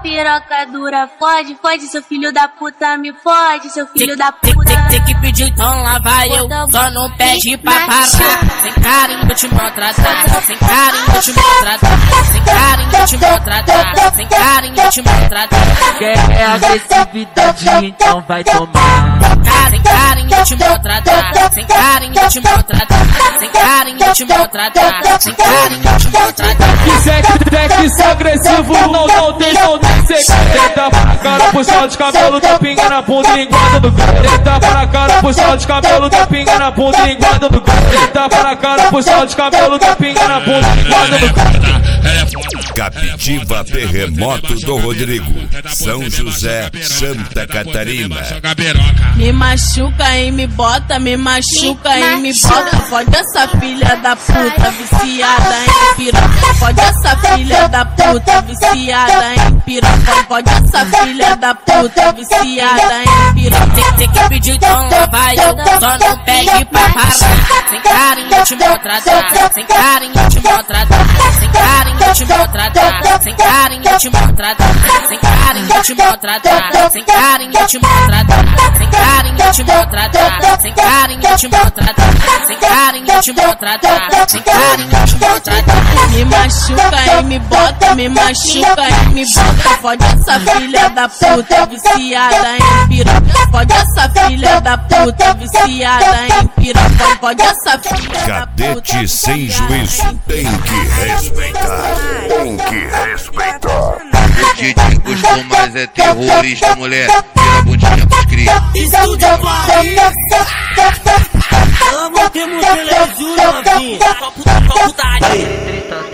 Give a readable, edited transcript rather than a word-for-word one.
Piroca dura, fode, fode, seu filho da puta, me fode, seu filho da puta. Tem que pedir, então lá vai eu, só não pede pra parar. Sem carinho vou te maltratar, sem carinho vou te maltratar, sem carinho vou te maltratar, sem carinho vou te maltratar. Quer agressividade, então vai tomar. Sem carinho vou te maltratar, sem carinho vou te maltratar, sem carinho vou te maltratar, sem carinho vou te maltratar. Que sexo agressivo, não tem secreto. Deita para a cara, puxa de cabelo, tá pinga na bunda e linguada do gato. Deita para a cara, puxa de cabelo, tá pinga na bunda e linguada do gato. Deita para a cara, puxa de cabelo, tá pinga na bunda e linguada do gato. Captiva Terremoto do Rodrigo, São José, Santa Catarina. Me machuca e me bota, me machuca e me bota. Fode essa filha da puta, viciada em piroca. Fode essa filha da puta, viciada em piroca. Fode essa filha da puta, viciada em piroca. Tem que pedir, então lá vai eu, só não pede pra parar. Sem carinho vou te maltratar, sem carinho vou te maltratar, sem carinho vou te maltratar, sem carinho vou te maltratar, sem carinho vou te maltratar, sem carinho vou te maltratar, sem carinho vou te maltratar, sem carinho vou te maltratar, sem carinho vou te maltratar, sem carinho vou te maltratar. Me machuca e me bota, me machuca e me bota. Fode essa filha da puta, viciada em piroca. Fode essa filha da puta, viciada em piroca. Fode essa filha da puta. Cadete sem juízo, tem que respeitar, tem que respeitar. O Didi gostou, mas é terrorista, mulher. Tira a bundinha pros cria. Isso tudo é barriga. Amo ter mulher, juro, novinha. Putagem.